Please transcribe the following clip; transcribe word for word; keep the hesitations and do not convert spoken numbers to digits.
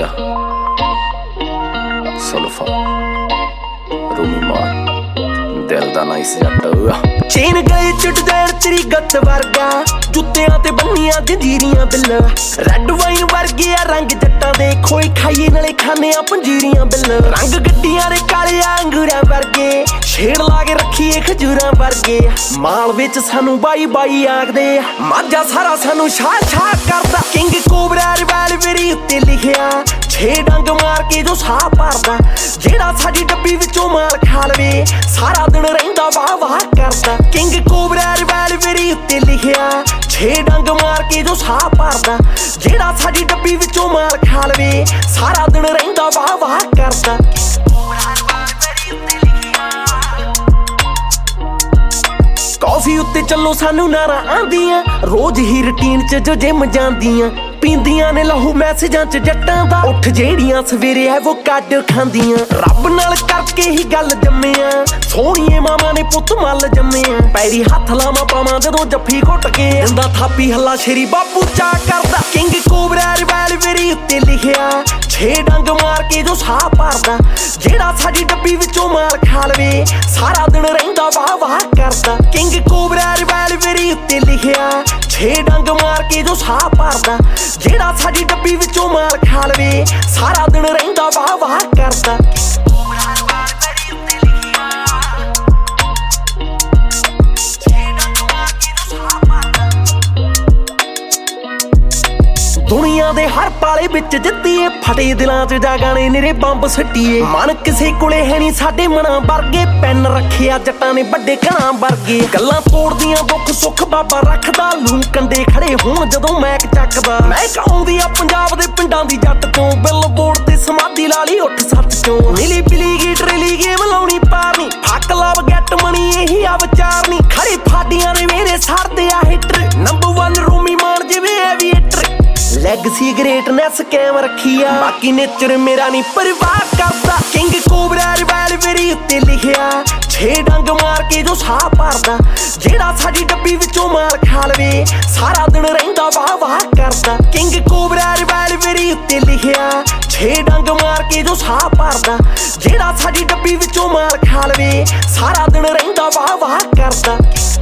ਆ ਸੁਲਫਾ ਰੂਮੀ ਮਾਰ ਦਿਲ ਦਾ ਨਾਈਸ ਜੱਟ ਚੇਨ ਗਲੇ ਚੁੱਟ ਜਾਣ ਤੇਰੀ ਗੱਤ ਵਰਗਾ ਜੁੱਤਿਆਂ ਤੇ ਬੰਨੀਆਂ ਜੰਜੀਰੀਆਂ ਬਿੱਲ ਰੈੱਡ ਵਾਈਨ ਵਰਗੇ ਆ ਰੰਗ ਜੱਟਾਂ ਦੇ ਖੋਏ ਖਾਈਏ ਨਾਲੇ ਖਾਨੇ ਆ ਪੰਜੀਰੀਆਂ ਬਿੱਲ ਰੰਗ ਗੱਡੀਆਂ ਦੇ ਕਾਲੇ ਅੰਗੂਰਾਂ ਵਰਗੇ ਛੇੜ ਲਾ ਕੇ ਰੱਖੀਏ ਖਜੂਰਾਂ ਵਰਗੇ ਮਾਲ ਵਿੱਚ ਸਾਨੂੰ ਬਾਈ ਬਾਈ ਆਖਦੇ ਮਾਝਾ ਸਾਰਾ ਸਾਨੂੰ ਛਾ ਛਾ ਕਰਦਾ ਕਿੰਗ ਕੋਬਰਾ ਰਿਵਾਲਵਰੀ ਉੱਤੇ ਲਿਖਿਆ ਛੇ ਡੰਗ ਮਾਰ ਕੇ ਜੋ ਸਾਹ ਭਰਦਾ ਜਿਹੜਾ ਸਾਡੀ ਡੱਬੀ ਵਿੱਚੋਂ ਮਾਲ ਖਾ ਲਵੇ ਸਾਰਾ ਦਿਨ ਰਹਿੰਦਾ ਵਾਹ ਵਾਹ ਕਰਦਾ ਕਿੰਗ ਕੋਬਰਾ ਰਿਵਾਲਵਰੀ ਉੱਤੇ ਲਿਖਿਆ ਛੇ ਡੰਗ ਮਾਰ ਕੇ ਜੋ ਸਾਹ ਭਰਦਾ ਜਿਹੜਾ ਸਾਡੀ ਡੱਬੀ ਵਿੱਚੋਂ ਮਾਲ ਖਾ ਲਵੇ ਸਾਰਾ ਦਿਨ ਰਹਿੰਦਾ ਵਾਹ ਵਾਹ ਕਰਦਾ ਕਾਫੀ ਉੱਤੇ ਚੱਲੋ ਸਾਨੂੰ ਨਾਰਾਂ ਆਂਦੀਆਂ ਰੋਜ਼ ਹੀ ਰੂਟੀਨ ਚ ਜੋ ਜਿਮ ਜਾਂਦੀਆਂ ਪੀਂਦੀਆਂ ਨੇ ਲਹੂ ਮੈਸੇਜਾਂ ਚ ਜੱਟਾਂ ਦਾ ਉੱਠ ਜਿਹੜੀਆਂ ਸਵੇਰੇ ਹੈ ਉਹ ਕੱਢ ਖਾਂਦੀਆਂ ਰੱਬ ਨਾਲ ਕਰਕੇ ਹੀ ਗੱਲ ਜੰਮਿਆ ਸੋਹਣੀਏ ਮਾਮਾ ਨੇ ਪੁੱਤ ਮੱਲ ਜੰਮਿਆ ਪੈਰੀ ਹੱਥ ਲਾਵਾਂ ਪਾਵਾਂ ਜਦੋਂ ਜੱਫੀ ਘੁੱਟ ਕੇ ਦਿੰਦਾ ਥਾਪੀ ਹੱਲਾ ਸ਼ੇਰੀ ਬਾਪੂ ਚਾ ਕਰਦਾ ਕਿੰਗ ਕੋਬਰਾ ਰਿਵਾਲਵਰੀ ਉੱਤੇ ਲਿਖਿਆ ਛੇ ਡੰਗ ਮਾਰ ਕੇ ਜੋ ਸਾਹ ਭਰਦਾ ਜਿਹੜਾ ਸਾਡੀ ਡੱਬੀ ਵਿੱਚੋਂ ਮਾਲ ਖਾ ਲਵੇ ਸਾਰਾ ਦਿਨ ਰਹਿੰਦਾ ਵਾਹ ਵਾਹ ਕਰਦਾ ਕਿੰਗ ਕੋਬਰਾ ਰਿਵਾਲਵਰੀ ਉੱਤੇ ਲਿਖਿਆ ਛੇ ਡੰਗ ਮਾਰ ਕੇ ਜੋ ਸਾਹ ਭਰਦਾ ਜਿਹੜਾ ਸਾਡੀ ਡੱਬੀ ਵਿੱਚੋਂ ਮਾਲ ਖਾ ਲਵੇ ਸਾਰਾ ਦਿਨ ਰਹਿੰਦਾ ਵਾਹ ਵਾਹ ਕਰਦਾ ਦੁਨੀਆ ਦੇ ਹਰ ਪਾਲੇ ਵਿੱਚ ਜਿੱਤੀਏ ਫਟੇ ਦਿਲਾਂ 'ਚ ਜਾ ਗਾਣੇ ਨਿਰੇ ਬੰਬ ਸੱਟੀਏ ਮਨ ਕਿਸੇ ਕੋਲੇ ਹੈ ਨਹੀਂ ਸਾਡੇ ਮਨਾਂ ਵਰਗੇ ਪੈਨ ਰੱਖਿਆ ਜੱਟਾਂ ਨੇ ਵੱਡੇ ਘਰਾਂ ਵਰਗੇ ਗੱਲਾਂ ਤੋੜਦੀਆਂ ਦੁੱਖ ਸੁੱਖ ਬਾਬਾ ਰੱਖਦਾ ਲੂ ਕੰਡੇ ਖੜੇ ਹੋਣ ਜਦੋਂ ਮੈਕ ਚੱਕਦਾ ਮੈਂ ਕਹਾਉਂਦੀ ਆ ਪੰਜਾਬ ਦੇ ਪਿੰਡਾਂ ਦੀ ਜੱਟ ਚੋਂ ਬਿਲਬੋਰਡ ਤੇ ਸਮਾਧੀ ਲਾ ਲਈ ਉੱਠ ਸੱਤ ਚੋਂ ਨੀਲੀ ਪਿਲੀ ਗੀ ਟਰੇਲੀ ਗੇਮ ਲਾਉਣੀ ਪਾਰਨੀ ਫੱਕ ਲਵ ਗੈਟ ਮਣੀ ਇਹੀ ਆ ਵਿਚਾਰਨੀ ਖੜੇ ਫਾਡੀਆਂ ਨੇ ਮੇਰੇ ਸਰਦੇ ਆ ਹਿੱਟਰ ਨੰਬਰ ਵਨ ਰੂਮੀ ਮਾਨ ਜਿਵੇਂ ਐਵੀਏਟਰ ਲੈਗਸੀ ਗ੍ਰੇਟਨੈਸ ਕੈਮ ਰੱਖੀ ਆ ਬਾਕੀ ਨੇਚਰ ਮੇਰਾ ਨਹੀਂ ਪਰਵਾਹ ਕਰਦਾ ਕਿੰਗ ਕੋਬਰਾ ਰਿਵਾਲਵਰੀ ਉੱਤੇ ਲਿਖਿਆ ਛੇ ਡੰਗ ਮਾਰ ਕੇ ਜੋ ਸਾਹ ਭਰਦਾ ਜਿਹੜਾ ਸਾਡੀ ਡੱਬੀ ਵਿੱਚੋਂ ਮਾਲ ਖਾ ਲਵੇ ਸਾਰਾ ਦਿਨ ਰਹਿੰਦਾ ਵਾਹ ਵਾਹ ਕਰਦਾ ਕਿੰਗ ਕੋਬਰਾ ਰਿਵਾਲਵਰੀ ਉੱਤੇ ਲਿਖਿਆ ਛੇ ਡੰਗ ਮਾਰ ਕੇ ਜੋ ਸਾਹ ਭਰਦਾ ਜਿਹੜਾ ਸਾਡੀ ਡੱਬੀ ਵਿੱਚੋਂ ਮਾਲ ਖਾ ਲਵੇ ਸਾਰਾ ਦਿਨ ਰਹਿੰਦਾ ਵਾਹ ਵਾਹ ਕਰਦਾ